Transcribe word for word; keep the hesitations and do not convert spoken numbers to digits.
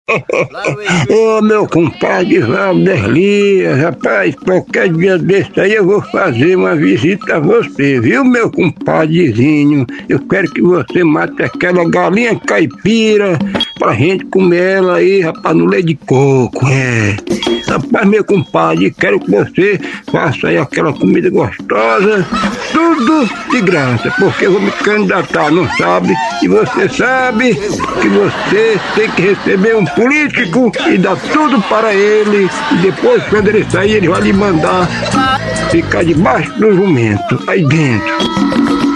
Ô meu compadre Valder Elias, rapaz, qualquer dia desse aí eu vou fazer uma visita a você, viu meu compadrezinho? Eu quero que você mate aquela galinha caipira pra gente comer ela aí, rapaz, no leite de coco, é. Rapaz, meu compadre, quero que você faça aí aquela comida gostosa, tudo de graça, porque eu vou me candidatar, não sabe? E você sabe que você tem que receber um político e dar tudo para ele, e depois, quando ele sair, ele vai lhe mandar ficar debaixo do jumento, aí dentro.